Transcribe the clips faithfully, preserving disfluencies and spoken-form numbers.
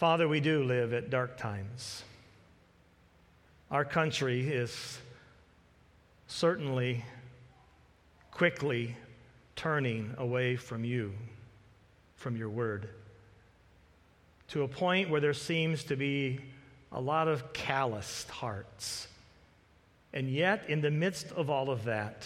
Father, we do live at dark times. Our country is certainly quickly turning away from you, from your word, to a point where there seems to be a lot of calloused hearts. And yet, in the midst of all of that,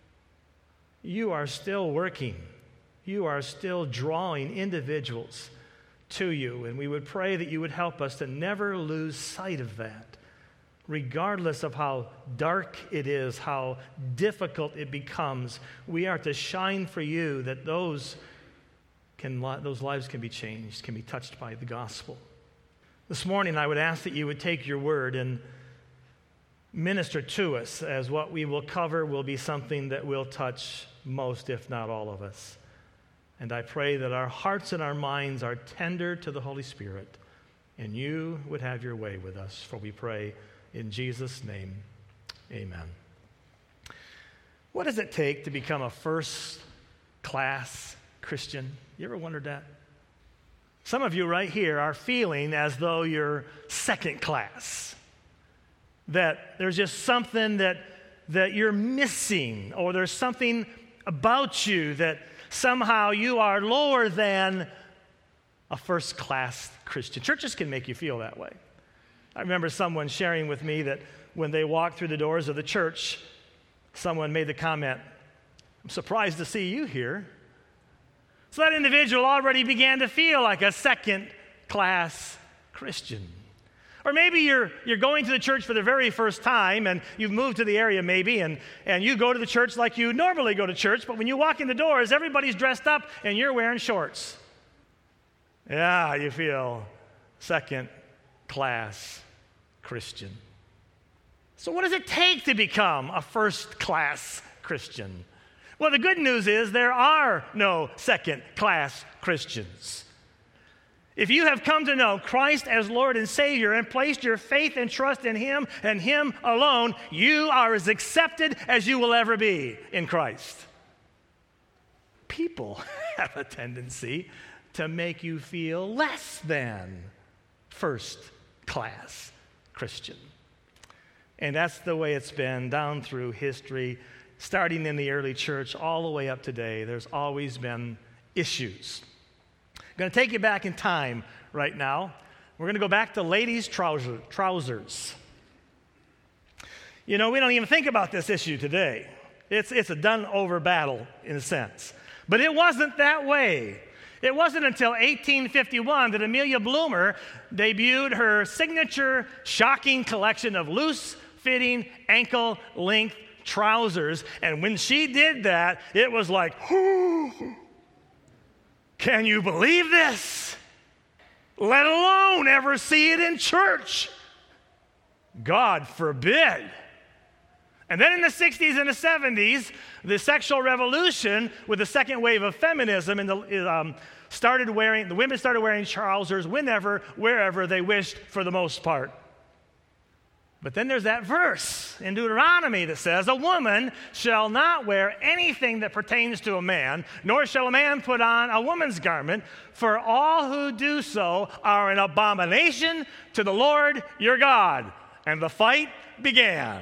you are still working. You are still drawing individuals to you. And we would pray that you would help us to never lose sight of that, regardless of how dark it is, how difficult it becomes. We are to shine for you, that those can, those lives can be changed, can be touched by the gospel. This morning, I would ask that you would take your word and minister to us, as what we will cover will be something that will touch most, if not all of us. And I pray that our hearts and our minds are tender to the Holy Spirit, and you would have your way with us. For we pray in Jesus' name, amen. What does it take to become a first-class Christian? You ever wondered that? Some of you right here are feeling as though you're second class, that there's just something that, that you're missing, or there's something about you that somehow you are lower than a first-class Christian. Churches can make you feel that way. I remember someone sharing with me that when they walked through the doors of the church, someone made the comment, "I'm surprised to see you here." So that individual already began to feel like a second-class Christian. Or maybe you're, you're going to the church for the very first time, and you've moved to the area maybe, and, and you go to the church like you normally go to church, but when you walk in the doors, everybody's dressed up, and you're wearing shorts. Yeah, you feel second-class Christian. So what does it take to become a first-class Christian? Well, the good news is there are no second-class Christians. If you have come to know Christ as Lord and Savior and placed your faith and trust in Him and Him alone, you are as accepted as you will ever be in Christ. People have a tendency to make you feel less than first-class Christian. And that's the way it's been down through history, starting in the early church all the way up today. There's always been issues. I'm going to take you back in time right now. We're going to go back to ladies' trouser, trousers. You know, we don't even think about this issue today. It's, it's a done-over battle in a sense. But it wasn't that way. It wasn't until eighteen fifty-one that Amelia Bloomer debuted her signature shocking collection of loose-fitting, ankle-length trousers. And when she did that, it was like, whoo, can you believe this? Let alone ever see it in church. God forbid. And then in the sixties and the seventies, the sexual revolution with the second wave of feminism and the, um, started wearing, the women started wearing trousers whenever, wherever they wished for the most part. But then there's that verse in Deuteronomy that says, "A woman shall not wear anything that pertains to a man, nor shall a man put on a woman's garment, for all who do so are an abomination to the Lord your God." And the fight began.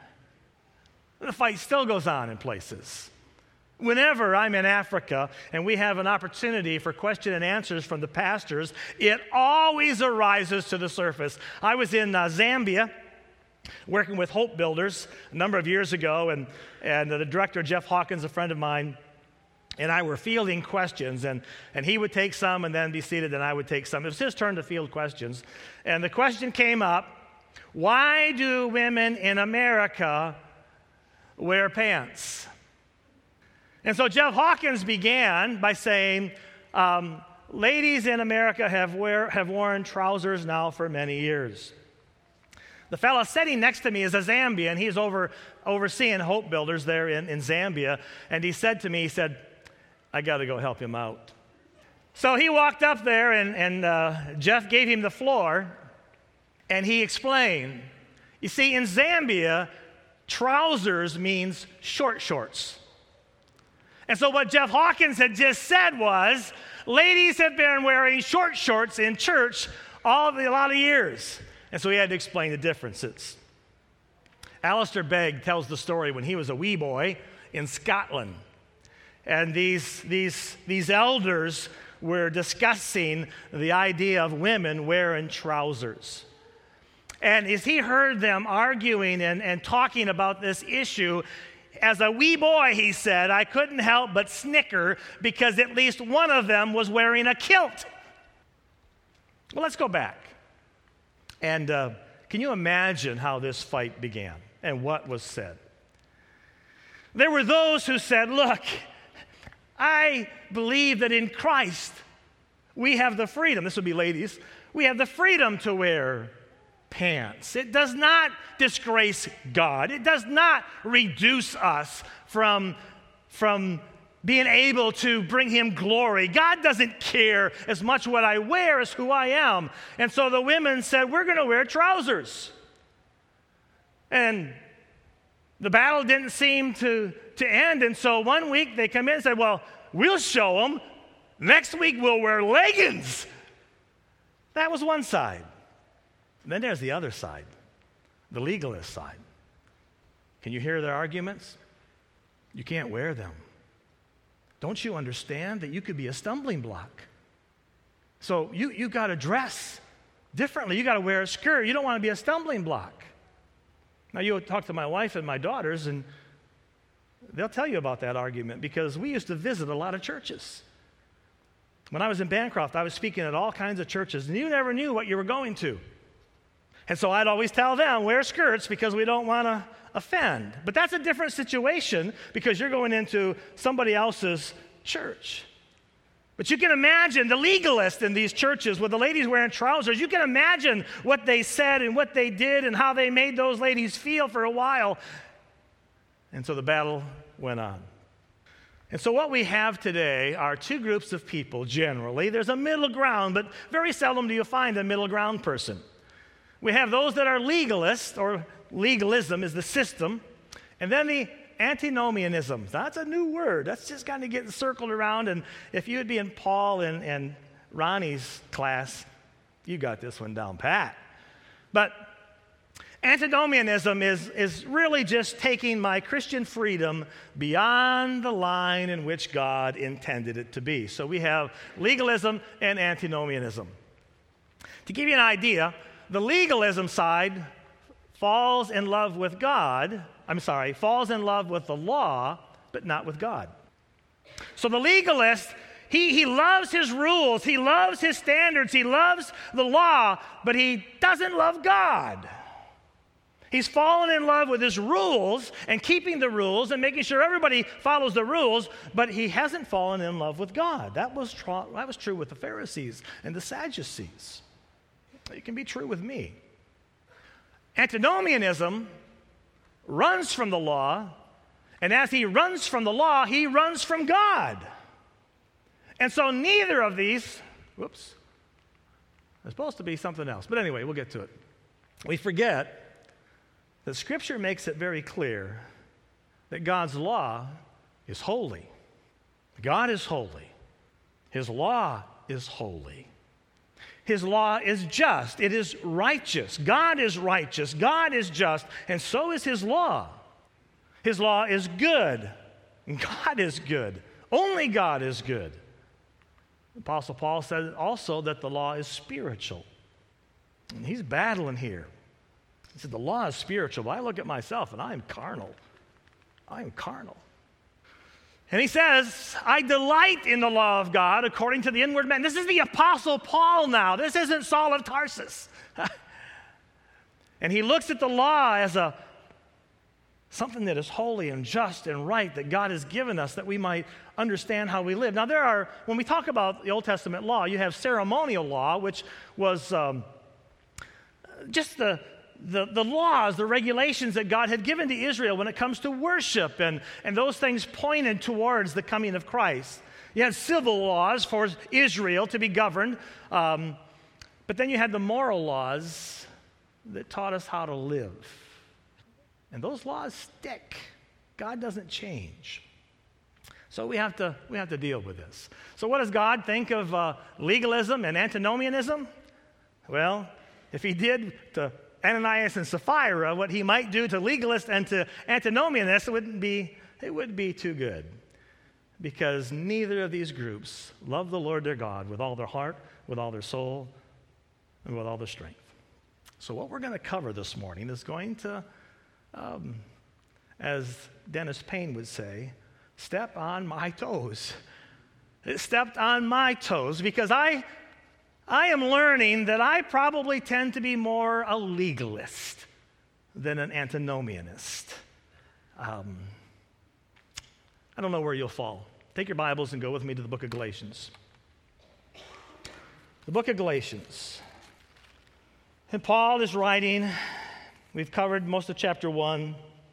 The fight still goes on in places. Whenever I'm in Africa and we have an opportunity for question and answers from the pastors, it always arises to the surface. I was in uh, Zambia working with Hope Builders a number of years ago, and, and the director, Jeff Hawkins, a friend of mine, and I were fielding questions, and, and he would take some and then be seated, and I would take some. It was his turn to field questions. And the question came up, why do women in America wear pants? And so Jeff Hawkins began by saying, um, ladies in America have, wear, have worn trousers now for many years. The fellow sitting next to me is a Zambian. He's over, overseeing Hope Builders there in, in Zambia. And he said to me, he said, I got to go help him out. So he walked up there, and, and uh, Jeff gave him the floor, and he explained. You see, in Zambia, trousers means short shorts. And so what Jeff Hawkins had just said was, ladies have been wearing short shorts in church all the, a lot of years. And so he had to explain the differences. Alistair Begg tells the story when he was a wee boy in Scotland. And these, these, these elders were discussing the idea of women wearing trousers. And as he heard them arguing and, and talking about this issue, as a wee boy, he said, I couldn't help but snicker because at least one of them was wearing a kilt. Well, let's go back. And uh, can you imagine how this fight began and what was said? There were those who said, look, I believe that in Christ we have the freedom. This would be ladies. We have the freedom to wear pants. It does not disgrace God. It does not reduce us from, from being able to bring him glory. God doesn't care as much what I wear as who I am. And so the women said, we're going to wear trousers. And the battle didn't seem to, to end. And so one week they come in and said, well, we'll show them. Next week we'll wear leggings. That was one side. And then there's the other side, the legalist side. Can you hear their arguments? You can't wear them. Don't you understand that you could be a stumbling block? So you, you got to dress differently. You got to wear a skirt. You don't want to be a stumbling block. Now, you talk to my wife and my daughters, and they'll tell you about that argument because we used to visit a lot of churches. When I was in Bancroft, I was speaking at all kinds of churches, and you never knew what you were going to. And so I'd always tell them, wear skirts because we don't want to offend. But that's a different situation because you're going into somebody else's church. But you can imagine the legalists in these churches with the ladies wearing trousers. You can imagine what they said and what they did and how they made those ladies feel for a while. And so the battle went on. And so what we have today are two groups of people generally. There's a middle ground, but very seldom do you find a middle ground person. We have those that are legalists, or legalism is the system, and then the antinomianism. That's a new word. That's just kind of getting circled around, and if you would be in Paul and, and Ronnie's class, you got this one down pat. But antinomianism is, is really just taking my Christian freedom beyond the line in which God intended it to be. So we have legalism and antinomianism. To give you an idea, the legalism side falls in love with God, I'm sorry, falls in love with the law, but not with God. So the legalist, he, he loves his rules, he loves his standards, he loves the law, but he doesn't love God. He's fallen in love with his rules and keeping the rules and making sure everybody follows the rules, but he hasn't fallen in love with God. That was, tr- that was true with the Pharisees and the Sadducees. It can be true with me. Antinomianism runs from the law, and as he runs from the law, he runs from God. And so neither of these, whoops, it's supposed to be something else. But anyway, we'll get to it. We forget that Scripture makes it very clear that God's law is holy. God is holy. His law is holy. His law is just. It is righteous. God is righteous. God is just. And so is his law. His law is good. God is good. Only God is good. The Apostle Paul said also that the law is spiritual. And he's battling here. He said the law is spiritual, but I look at myself and I am carnal. I am carnal. And he says, I delight in the law of God according to the inward man. This is the Apostle Paul now. This isn't Saul of Tarsus. And he looks at the law as a something that is holy and just and right that God has given us that we might understand how we live. Now there are, when we talk about the Old Testament law, you have ceremonial law, which was um, just the The, the laws, the regulations that God had given to Israel when it comes to worship, and, and those things pointed towards the coming of Christ. You had civil laws for Israel to be governed, um, but then you had the moral laws that taught us how to live. And those laws stick. God doesn't change. So we have to, we have to deal with this. So what does God think of uh, legalism and antinomianism? Well, if he did to Ananias and Sapphira what he might do to legalists and to antinomianists, it wouldn't be, it wouldn't be too good. Because neither of these groups love the Lord their God with all their heart, with all their soul, and with all their strength. So what we're going to cover this morning is going to, um, as Dennis Payne would say, step on my toes. It stepped on my toes because I, I am learning that I probably tend to be more a legalist than an antinomianist. Um, I don't know where you'll fall. Take your Bibles and go with me to the book of Galatians. The book of Galatians. And Paul is writing. We've covered most of chapter one.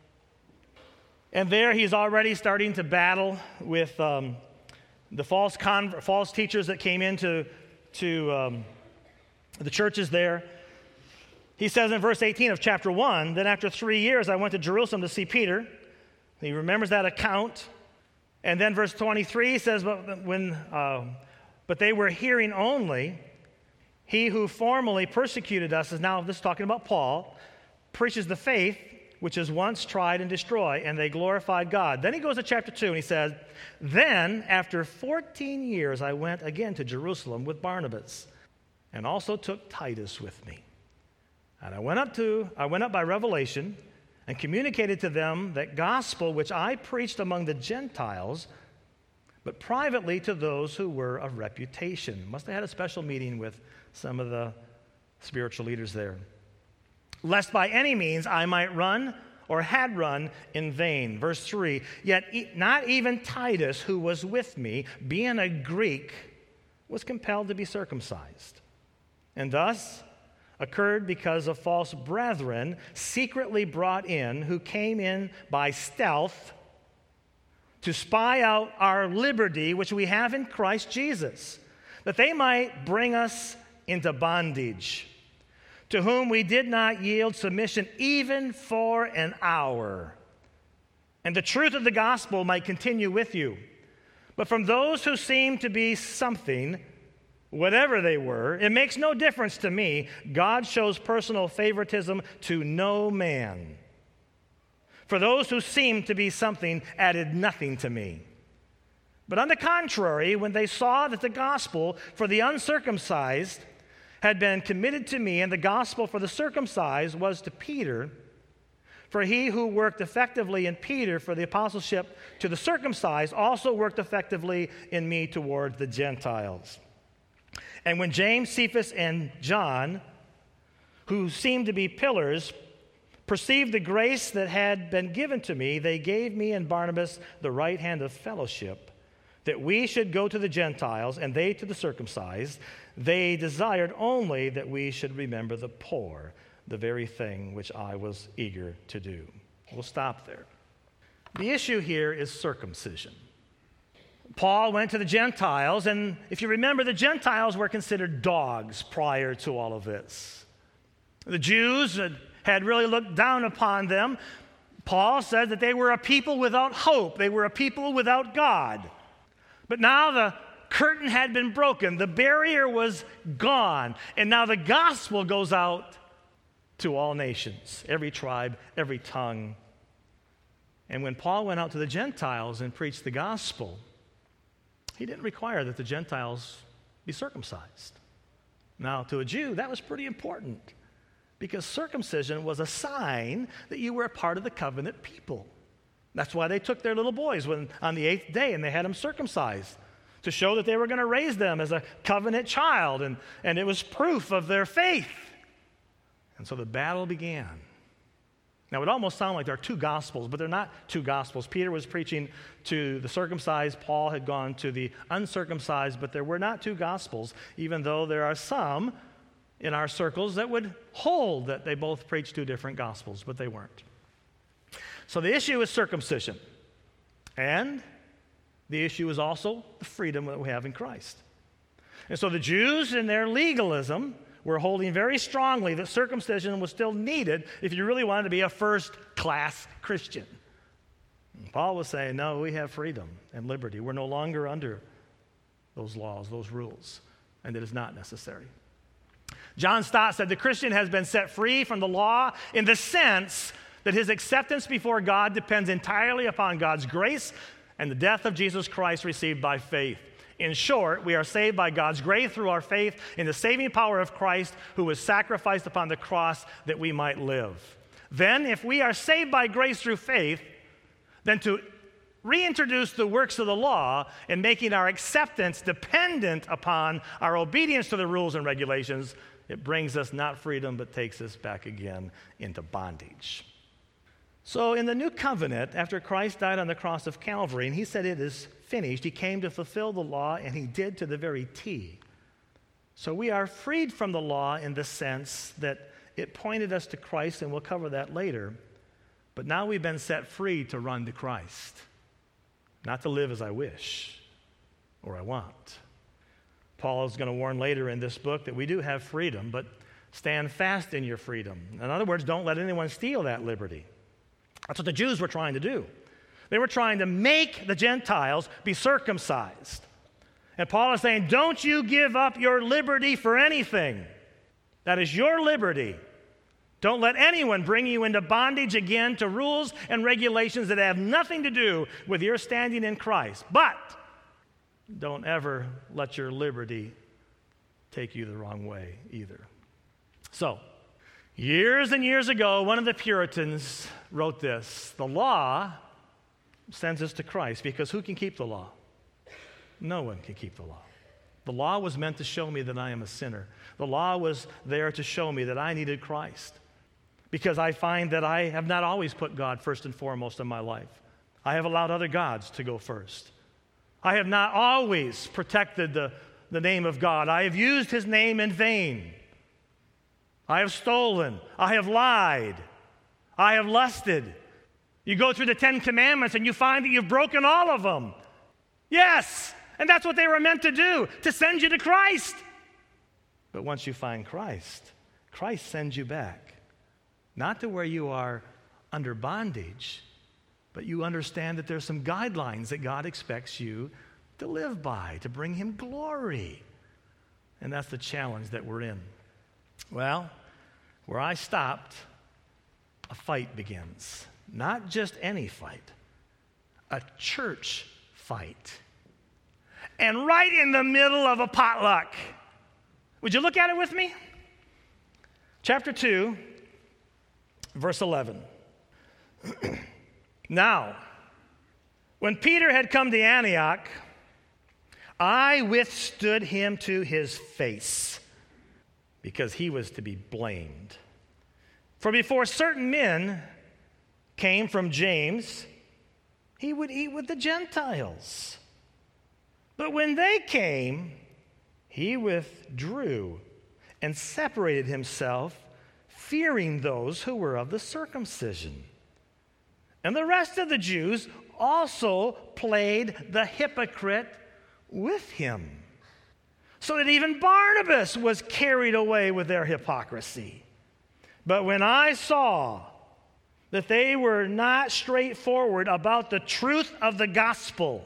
And there he's already starting to battle with um, the false con- false teachers that came into to, um, the churches there. He says in verse eighteen of chapter one, then after three years I went to Jerusalem to see Peter. He remembers that account. And then verse twenty-three says, but, when, uh, but they were hearing only. He who formerly persecuted us is now, this is talking about Paul, preaches the faith which is once tried and destroyed, and they glorified God. Then he goes to chapter two, and he says, then after fourteen years I went again to Jerusalem with Barnabas, and also took Titus with me. And I went up to, I went up by revelation, and communicated to them that gospel which I preached among the Gentiles, but privately to those who were of reputation. Must have had a special meeting with some of the spiritual leaders there. Lest by any means I might run or had run in vain. Verse three, yet e- not even Titus, who was with me, being a Greek, was compelled to be circumcised. And thus occurred because of false brethren secretly brought in, who came in by stealth to spy out our liberty which we have in Christ Jesus, that they might bring us into bondage, to whom we did not yield submission even for an hour. And the truth of the gospel might continue with you. But from those who seem to be something, whatever they were, it makes no difference to me. God shows personal favoritism to no man. For those who seemed to be something added nothing to me. But on the contrary, when they saw that the gospel for the uncircumcised had been committed to me, and the gospel for the circumcised was to Peter, for he who worked effectively in Peter for the apostleship to the circumcised also worked effectively in me toward the Gentiles. And when James, Cephas, and John, who seemed to be pillars, perceived the grace that had been given to me, they gave me and Barnabas the right hand of fellowship, that we should go to the Gentiles and they to the circumcised. They desired only that we should remember the poor, the very thing which I was eager to do. We'll stop there. The issue here is circumcision. Paul went to the Gentiles, and if you remember, the Gentiles were considered dogs prior to all of this. The Jews had, had really looked down upon them. Paul said that they were a people without hope. They were a people without God. But now the curtain had been broken. The barrier was gone. And now the gospel goes out to all nations, every tribe, every tongue. And when Paul went out to the Gentiles and preached the gospel, he didn't require that the Gentiles be circumcised. Now, to a Jew, that was pretty important because circumcision was a sign that you were a part of the covenant people. That's why they took their little boys when, on the eighth day and they had them circumcised to show that they were going to raise them as a covenant child, and, and it was proof of their faith. And so the battle began. Now, it would almost sound like there are two gospels, but they're not two gospels. Peter was preaching to the circumcised. Paul had gone to the uncircumcised, but there were not two gospels, even though there are some in our circles that would hold that they both preach two different gospels, but they weren't. So the issue is circumcision. And the issue is also the freedom that we have in Christ. And so the Jews, in their legalism, were holding very strongly that circumcision was still needed if you really wanted to be a first-class Christian. And Paul was saying, no, we have freedom and liberty. We're no longer under those laws, those rules, and it is not necessary. John Stott said, the Christian has been set free from the law in the sense that his acceptance before God depends entirely upon God's grace and the death of Jesus Christ received by faith. In short, we are saved by God's grace through our faith in the saving power of Christ, who was sacrificed upon the cross that we might live. Then, if we are saved by grace through faith, then to reintroduce the works of the law and making our acceptance dependent upon our obedience to the rules and regulations, it brings us not freedom, but takes us back again into bondage. So in the new covenant, after Christ died on the cross of Calvary, and he said it is finished, he came to fulfill the law, and he did to the very T. So we are freed from the law in the sense that it pointed us to Christ, and we'll cover that later. But now we've been set free to run to Christ, not to live as I wish or I want. Paul is going to warn later in this book that we do have freedom, but stand fast in your freedom. In other words, don't let anyone steal that liberty. That's what the Jews were trying to do. They were trying to make the Gentiles be circumcised. And Paul is saying, don't you give up your liberty for anything. That is your liberty. Don't let anyone bring you into bondage again to rules and regulations that have nothing to do with your standing in Christ. But don't ever let your liberty take you the wrong way either. So, years and years ago, one of the Puritans wrote this: the law sends us to Christ, because who can keep the law? No one can keep the law. The law was meant to show me that I am a sinner. The law was there to show me that I needed Christ, because I find that I have not always put God first and foremost in my life. I have allowed other gods to go first. I have not always protected the, the name of God. I have used his name in vain. I have stolen. I have lied. I have lusted. You go through the Ten Commandments and you find that you've broken all of them. Yes, and that's what they were meant to do, to send you to Christ. But once you find Christ, Christ sends you back, not to where you are under bondage, but you understand that there's some guidelines that God expects you to live by, to bring him glory. And that's the challenge that we're in. Well, where I stopped, a fight begins. Not just any fight, a church fight. And right in the middle of a potluck. Would you look at it with me? Chapter two, verse eleven. Now, when Peter had come to Antioch, I withstood him to his face, because he was to be blamed. For before certain men came from James, he would eat with the Gentiles. But when they came, he withdrew and separated himself, fearing those who were of the circumcision. And the rest of the Jews also played the hypocrite with him, so that even Barnabas was carried away with their hypocrisy. But when I saw that they were not straightforward about the truth of the gospel,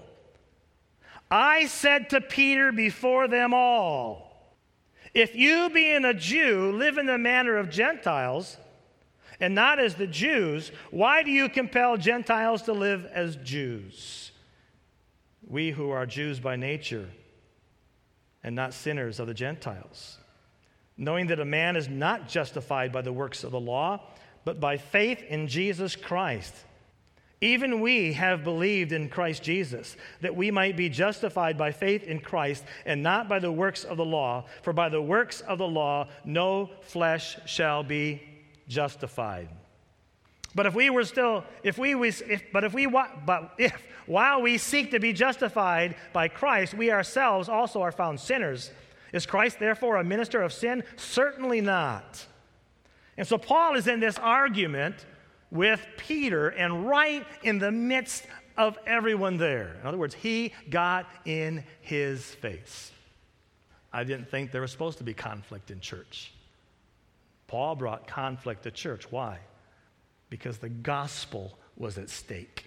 I said to Peter before them all, if you, being a Jew, live in the manner of Gentiles, and not as the Jews, why do you compel Gentiles to live as Jews? We who are Jews by nature, and not sinners of the Gentiles, knowing that a man is not justified by the works of the law, but by faith in Jesus Christ. Even we have believed in Christ Jesus, that we might be justified by faith in Christ, and not by the works of the law. For by the works of the law, no flesh shall be justified. But if we were still, if we, if, but if we, but if while we seek to be justified by Christ, we ourselves also are found sinners, is Christ therefore a minister of sin? Certainly not. And so Paul is in this argument with Peter, and right in the midst of everyone there. In other words, he got in his face. I didn't think there was supposed to be conflict in church. Paul brought conflict to church. Why? Because the gospel was at stake.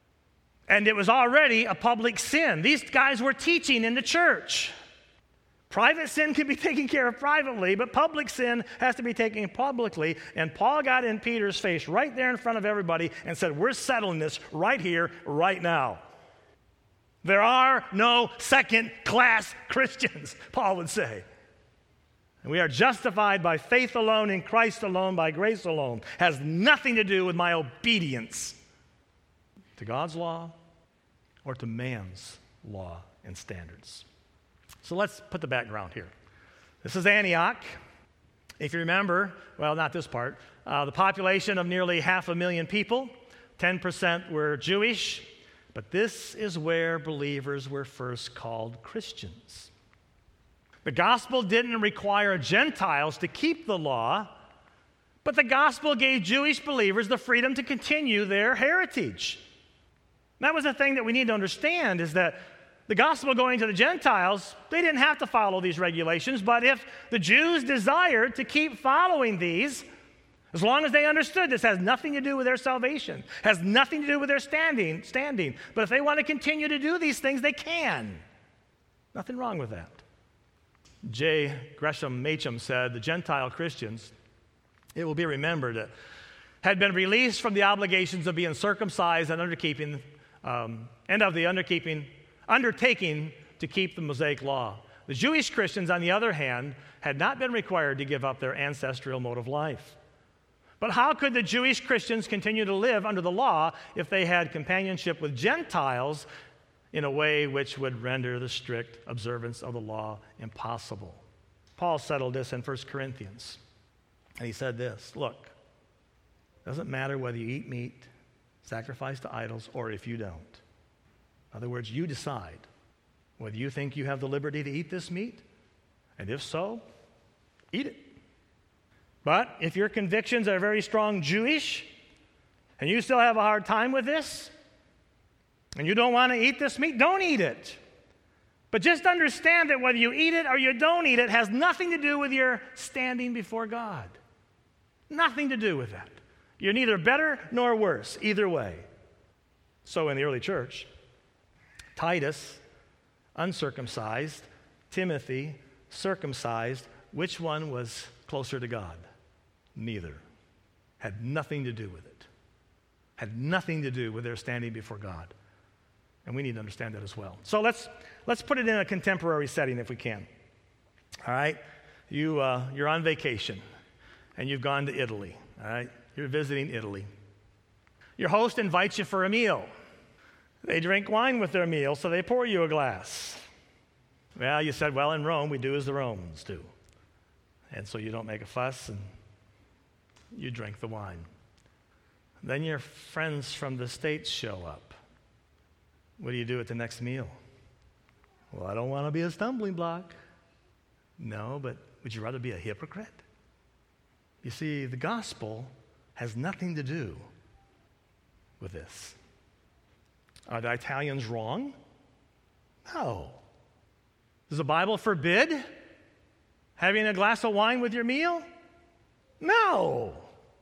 And it was already a public sin. These guys were teaching in the church. Private sin can be taken care of privately, but public sin has to be taken publicly. And Paul got in Peter's face right there in front of everybody and said, we're settling this right here, right now. There are no second-class Christians, Paul would say. And we are justified by faith alone, in Christ alone, by grace alone. Has nothing to do with my obedience to God's law or to man's law and standards. So let's put the background here. This is Antioch. If you remember, well, not this part, uh, the population of nearly half a million people, ten percent were Jewish, but this is where believers were first called Christians. The gospel didn't require Gentiles to keep the law, but the gospel gave Jewish believers the freedom to continue their heritage. That was the thing that we need to understand, is that the gospel going to the Gentiles, they didn't have to follow these regulations, but if the Jews desired to keep following these, as long as they understood this has nothing to do with their salvation, has nothing to do with their standing, standing, but if they want to continue to do these things, they can. Nothing wrong with that. J. Gresham Machen said, the Gentile Christians, it will be remembered, that had been released from the obligations of being circumcised and underkeeping, um, and of the underkeeping undertaking to keep the Mosaic law. The Jewish Christians, on the other hand, had not been required to give up their ancestral mode of life. But how could the Jewish Christians continue to live under the law if they had companionship with Gentiles in a way which would render the strict observance of the law impossible? Paul settled this in First Corinthians, and he said this, look, it doesn't matter whether you eat meat, sacrifice to idols, or if you don't. In other words, you decide whether you think you have the liberty to eat this meat, and if so, eat it. But if your convictions are very strong Jewish, and you still have a hard time with this, and you don't want to eat this meat, don't eat it. But just understand that whether you eat it or you don't eat it has nothing to do with your standing before God. Nothing to do with that. You're neither better nor worse, either way. So in the early church, Titus, uncircumcised, Timothy, circumcised, which one was closer to God? Neither. Had nothing to do with it. Had nothing to do with their standing before God. And we need to understand that as well. So let's let's put it in a contemporary setting if we can. All right? You, uh, you're on vacation, and you've gone to Italy. All right? You're visiting Italy. Your host invites you for a meal. They drink wine with their meal, so they pour you a glass. Well, you said, well, in Rome, we do as the Romans do. And so you don't make a fuss, and you drink the wine. Then your friends from the States show up. What do you do at the next meal? Well, I don't want to be a stumbling block. No, but would you rather be a hypocrite? You see, the gospel has nothing to do with this. Are the Italians wrong? No. Does the Bible forbid having a glass of wine with your meal? No.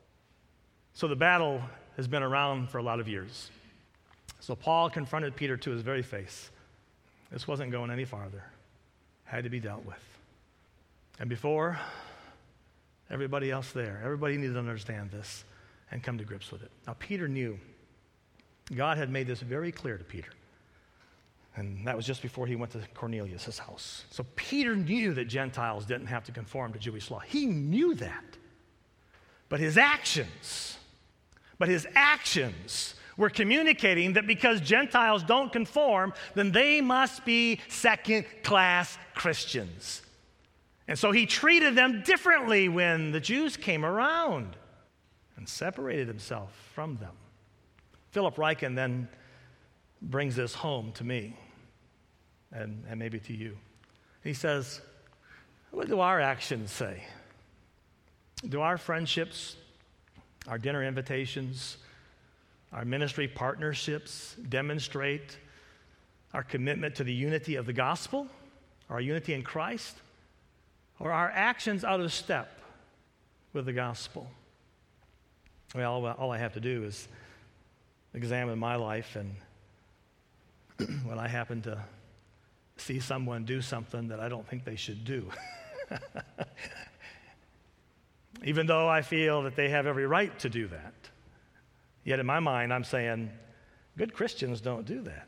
So the battle has been around for a lot of years. So Paul confronted Peter to his very face. This wasn't going any farther. Had to be dealt with. And before everybody else there, everybody needed to understand this and come to grips with it. Now, Peter knew. God had made this very clear to Peter. And that was just before he went to Cornelius' house. So Peter knew that Gentiles didn't have to conform to Jewish law. He knew that. But his actions, but his actions were communicating that because Gentiles don't conform, then they must be second-class Christians. And so he treated them differently when the Jews came around and separated himself from them. Philip Ryken then brings this home to me and, and maybe to you. He says, what do our actions say? Do our friendships, our dinner invitations, our ministry partnerships demonstrate our commitment to the unity of the gospel, our unity in Christ, or are our actions out of step with the gospel? Well, all I have to do is examine my life, and when I happen to see someone do something that I don't think they should do. Even though I feel that they have every right to do that. Yet in my mind, I'm saying, good Christians don't do that.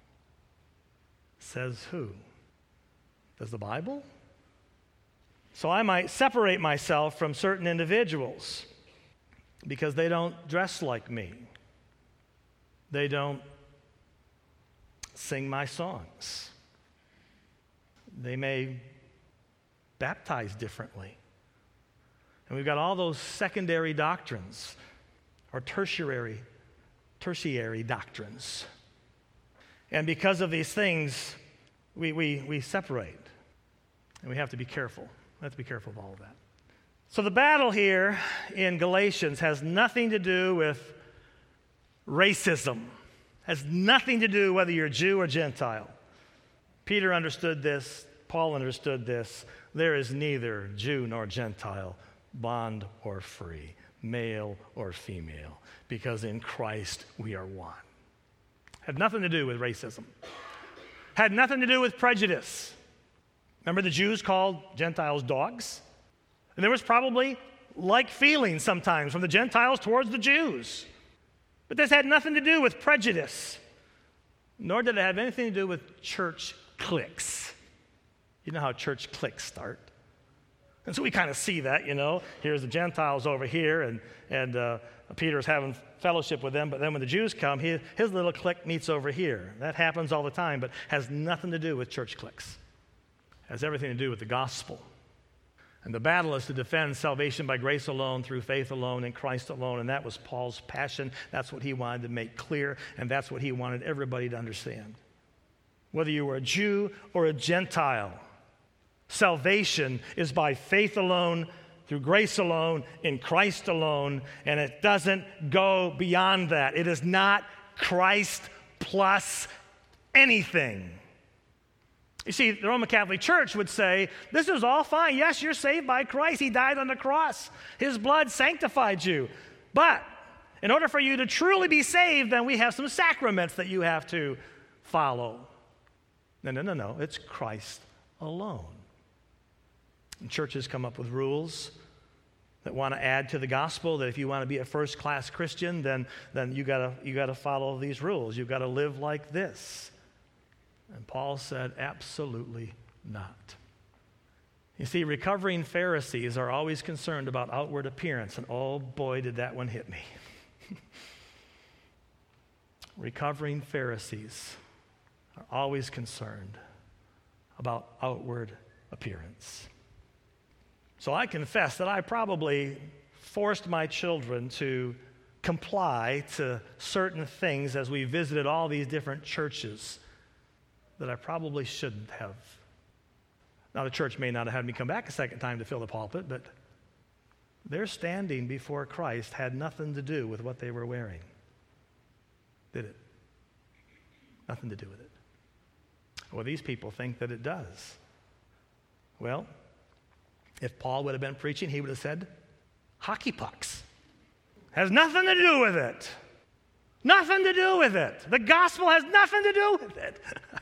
Says who? Does the Bible? So I might separate myself from certain individuals because they don't dress like me. They don't sing my songs. They may baptize differently. And we've got all those secondary doctrines or tertiary, tertiary doctrines. And because of these things, we, we, we separate. And we have to be careful. We have to be careful of all of that. So the battle here in Galatians has nothing to do with racism. Has nothing to do whether you're Jew or Gentile. Peter understood this. Paul understood this. There is neither Jew nor Gentile, bond or free, male or female, because in Christ we are one. Had nothing to do with racism. Had nothing to do with prejudice. Remember the Jews called Gentiles dogs? And there was probably like feelings sometimes from the Gentiles towards the Jews. But this had nothing to do with prejudice, nor did it have anything to do with church cliques. You know how church cliques start. And so we kind of see that, you know. Here's the Gentiles over here, and, and uh, Peter's having fellowship with them, but then when the Jews come, he, his little clique meets over here. That happens all the time, but has nothing to do with church cliques. It has everything to do with the gospel. And the battle is to defend salvation by grace alone, through faith alone, in Christ alone. And that was Paul's passion. That's what he wanted to make clear, and that's what he wanted everybody to understand. Whether you were a Jew or a Gentile, salvation is by faith alone, through grace alone, in Christ alone, and it doesn't go beyond that. It is not Christ plus anything. You see, the Roman Catholic Church would say, this is all fine. Yes, you're saved by Christ. He died on the cross. His blood sanctified you. But in order for you to truly be saved, then we have some sacraments that you have to follow. No, no, no, no. It's Christ alone. And churches come up with rules that want to add to the gospel, that if you want to be a first-class Christian, then, then you gotta, you gotta follow these rules. You've got to live like this. And Paul said, absolutely not. You see, recovering Pharisees are always concerned about outward appearance, and oh boy, did that one hit me. Recovering Pharisees are always concerned about outward appearance. So I confess that I probably forced my children to comply to certain things as we visited all these different churches that I probably shouldn't have. Now, the church may not have had me come back a second time to fill the pulpit, but their standing before Christ had nothing to do with what they were wearing. Did it? Nothing to do with it. Well, these people think that it does. Well, if Paul would have been preaching, he would have said, hockey pucks. Has nothing to do with it. Nothing to do with it. The gospel has nothing to do with it.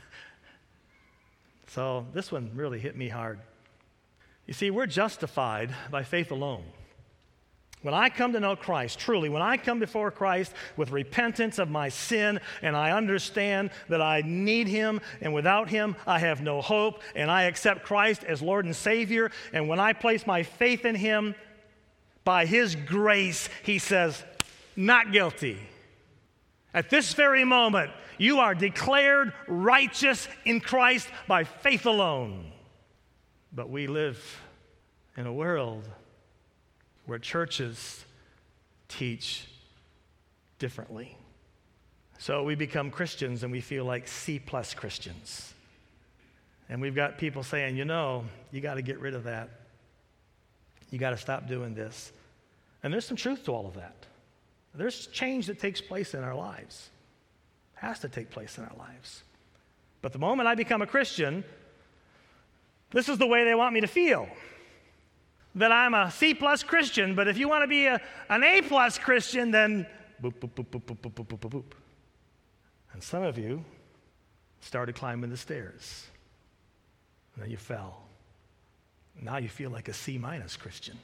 So this one really hit me hard. You see, we're justified by faith alone. When I come to know Christ, truly, when I come before Christ with repentance of my sin, and I understand that I need Him, and without Him I have no hope, and I accept Christ as Lord and Savior, and when I place my faith in Him, by His grace, He says, not guilty. At this very moment, you are declared righteous in Christ by faith alone. But we live in a world where churches teach differently. So we become Christians and we feel like C plus Christians. And we've got people saying, you know, you got to get rid of that. You got to stop doing this. And there's some truth to all of that. There's change that takes place in our lives. Has to take place in our lives. But the moment I become a Christian, this is the way they want me to feel. That I'm a C plus Christian, but if you want to be a, an A plus Christian, then boop, boop, boop, boop, boop, boop, boop, boop, boop. And some of you started climbing the stairs. and then you fell. Now you feel like a C minus Christian.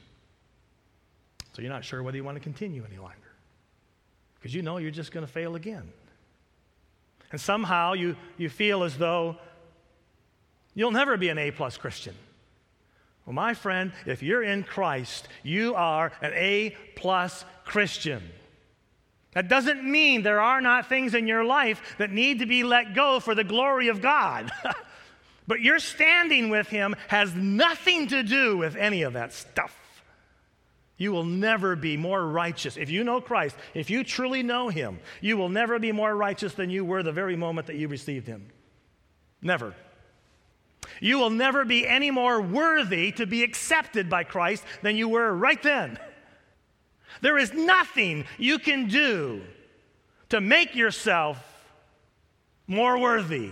So you're not sure whether you want to continue any longer, because you know you're just going to fail again. And somehow you, you feel as though you'll never be an A-plus Christian. Well, my friend, if you're in Christ, you are an A-plus Christian. That doesn't mean there are not things in your life that need to be let go for the glory of God. But your standing with Him has nothing to do with any of that stuff. You will never be more righteous. If you know Christ, if you truly know Him, you will never be more righteous than you were the very moment that you received Him. Never. You will never be any more worthy to be accepted by Christ than you were right then. There is nothing you can do to make yourself more worthy,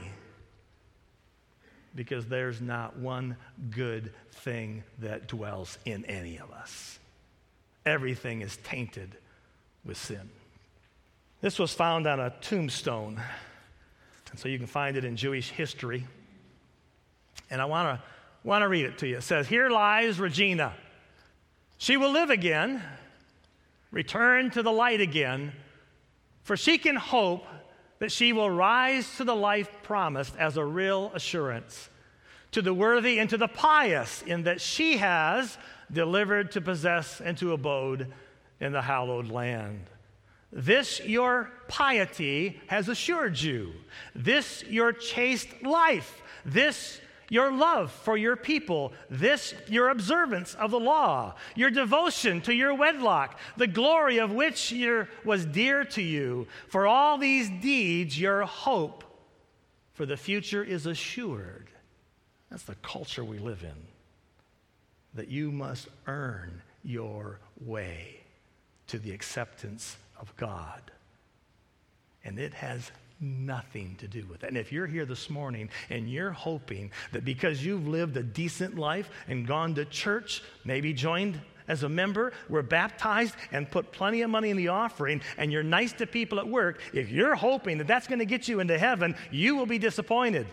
because there's not one good thing that dwells in any of us. Everything is tainted with sin. This was found on a tombstone, and so you can find it in Jewish history. And I want to want to read it to you. It says, "Here lies Regina. She will live again, return to the light again, for she can hope that she will rise to the life promised as a real assurance, to the worthy and to the pious, in that she has delivered to possess and to abode in the hallowed land. This your piety has assured you, this your chaste life, this your love for your people, this your observance of the law, your devotion to your wedlock, the glory of which your, was dear to you. For all these deeds, your hope for the future is assured." That's the culture we live in, that you must earn your way to the acceptance of God. And it has nothing to do with that. And if you're here this morning and you're hoping that because you've lived a decent life and gone to church, maybe joined as a member, were baptized and put plenty of money in the offering, and you're nice to people at work, if you're hoping that that's going to get you into heaven, you will be disappointed.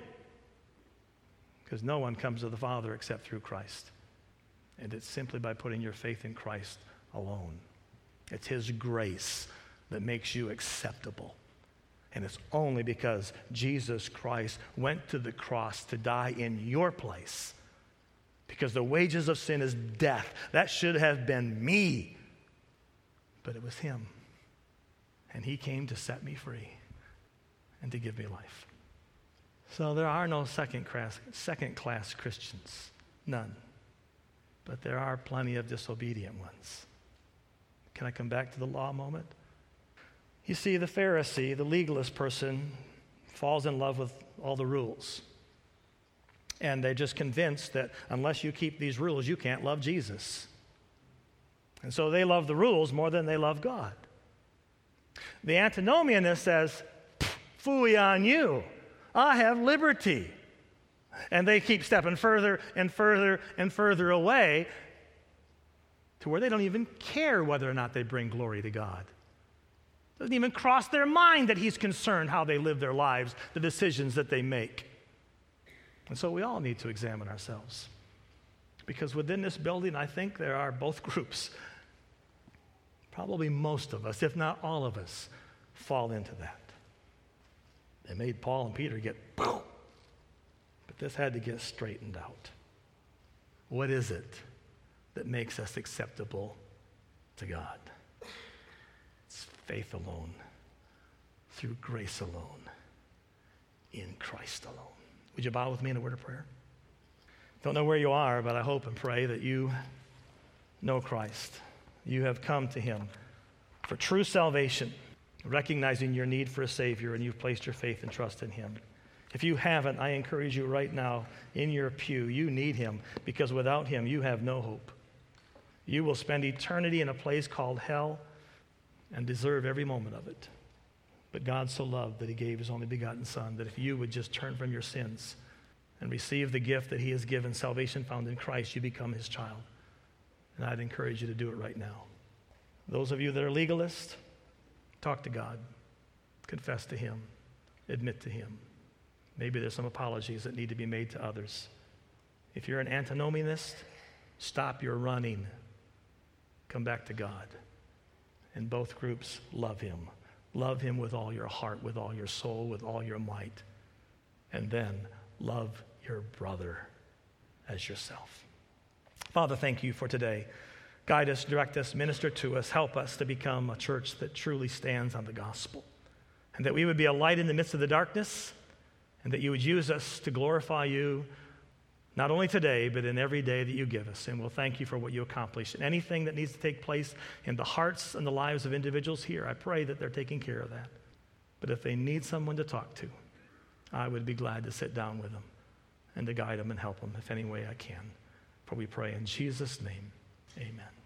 Because no one comes to the Father except through Christ. And it's simply by putting your faith in Christ alone. It's His grace that makes you acceptable. And it's only because Jesus Christ went to the cross to die in your place. Because the wages of sin is death. That should have been me. But it was Him. And He came to set me free and to give me life. So there are no second class, second class Christians. None. But there are plenty of disobedient ones. Can I come back to the law moment? You see, the Pharisee, the legalist person, falls in love with all the rules. And they're just convinced that unless you keep these rules, you can't love Jesus. And so they love the rules more than they love God. The antinomianist says, "Phooey on you. I have liberty." And they keep stepping further and further and further away to where they don't even care whether or not they bring glory to God. It doesn't even cross their mind that He's concerned how they live their lives, the decisions that they make. And so we all need to examine ourselves. Because within this building, I think there are both groups. Probably most of us, if not all of us, fall into that. They made Paul and Peter get boom. But this had to get straightened out. What is it that makes us acceptable to God? It's faith alone, through grace alone, in Christ alone. Would you bow with me in a word of prayer? Don't know where you are, but I hope and pray that you know Christ. You have come to Him for true salvation, recognizing your need for a Savior, and you've placed your faith and trust in Him. If you haven't, I encourage you right now, in your pew, you need Him, because without Him, you have no hope. You will spend eternity in a place called hell and deserve every moment of it. But God so loved that He gave His only begotten Son, that if you would just turn from your sins and receive the gift that He has given, salvation found in Christ, you become His child. And I'd encourage you to do it right now. Those of you that are legalists, talk to God. Confess to Him. Admit to Him. Maybe there's some apologies that need to be made to others. If you're an antinomianist, stop your running. Come back to God. And both groups love him. Love him with all your heart, with all your soul, with all your might. And then love your brother as yourself. Father, thank you for today. Guide us, direct us, minister to us, help us to become a church that truly stands on the gospel. And that we would be a light in the midst of the darkness, and that you would use us to glorify you, not only today, but in every day that you give us. And we'll thank you for what you accomplish. And anything that needs to take place in the hearts and the lives of individuals here, I pray that they're taking care of that. But if they need someone to talk to, I would be glad to sit down with them and to guide them and help them if any way I can. For we pray in Jesus' name, amen.